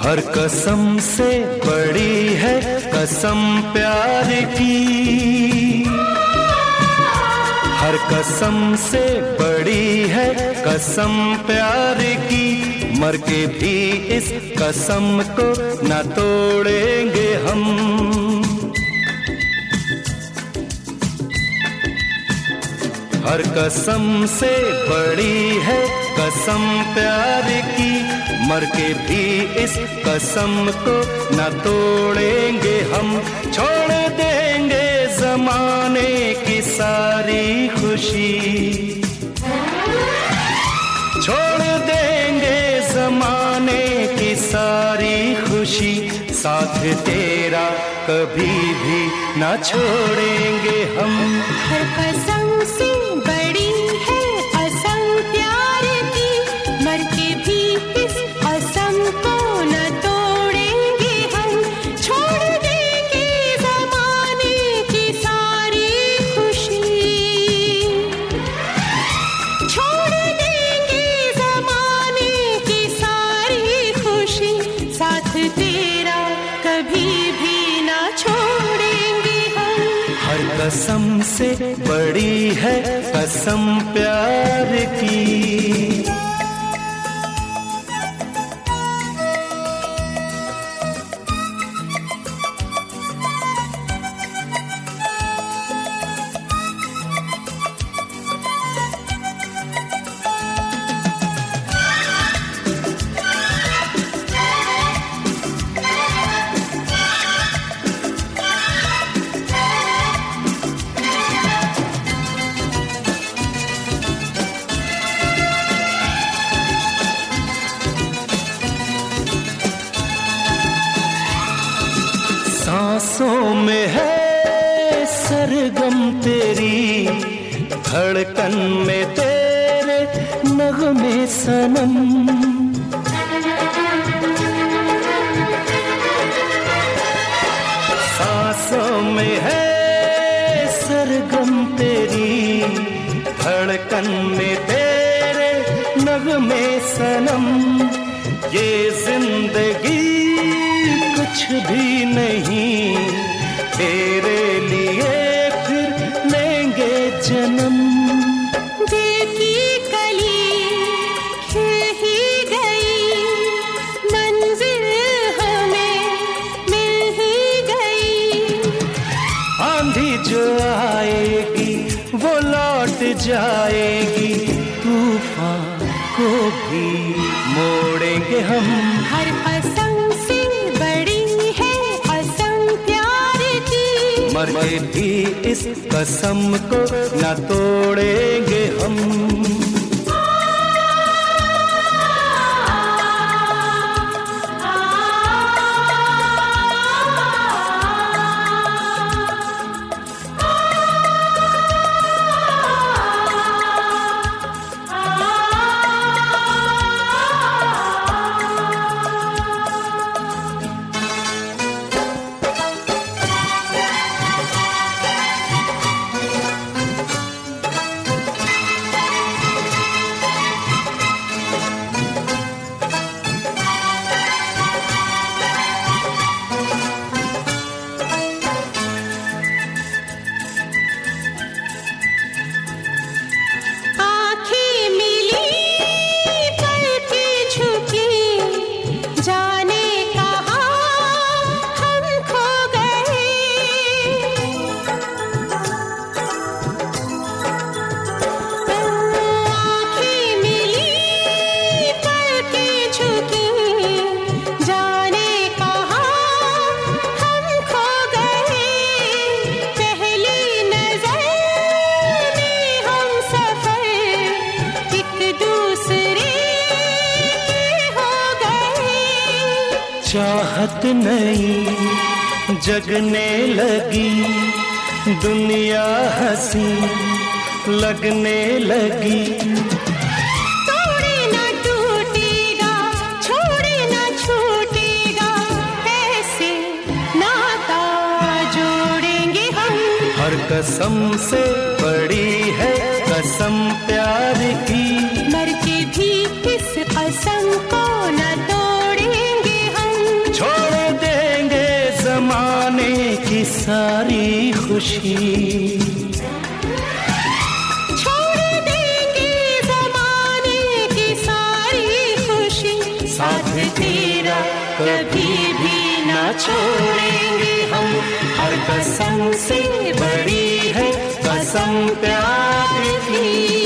हर कसम से बड़ी है कसम प्यार की, हर कसम से बड़ी है कसम प्यार की, मर के भी इस कसम को न तोड़ेंगे हम। हर कसम से बड़ी है कसम प्यार की, मर के भी इस कसम को न तोड़ेंगे हम। छोड़ देंगे जमाने की सारी खुशी, छोड़ देंगे जमाने की सारी खुशी, साथ तेरा कभी भी न छोड़ेंगे हम। हर कसम से बड़ी है कसम प्यार की, मर के भी इस कसम को न तोड़ेंगे हम। छोड़ देंगे जमाने की सारी खुशी, छोड़ देंगे जमाने की सारी खुशी, साथ तेरा कभी भी न छोड़ेंगे हम। हर कसम से बड़ी है कसम प्यार की। सांसों में है सरगम तेरी, धड़कन में तेरे नगमे सनम। सांसों में है सरगम तेरी, धड़कन में तेरे नगमे सनम। ये जिंदगी कुछ भी नहीं, तेरे लिए फिर लेंगे जन्म। दिल की कली खिल ही गई, मंजिल हमें मिल ही गई। आंधी जो आएगी वो लौट जाएगी, तूफान को भी मोड़ेंगे हम। हर कसम से बड़ी है कसम प्यार की, मर के भी इस कसम को न तोड़ेंगे हम। चाहत नहीं जगने लगी, दुनिया हंसी लगने लगी। तोड़े ना टूटेगा, छोड़े ना छूटेगा, ऐसे नाता जोड़ेंगे हम। हर कसम से बड़ी है कसम प्यार की, मर के भी इस कसम को न तोड़ेंगे हम। सारी खुशी। छोड़ देंगे ज़माने की सारी खुशी, साथ तेरा कभी भी ना छोड़ेंगे हम। हर कसम से बड़ी है कसम प्यार की।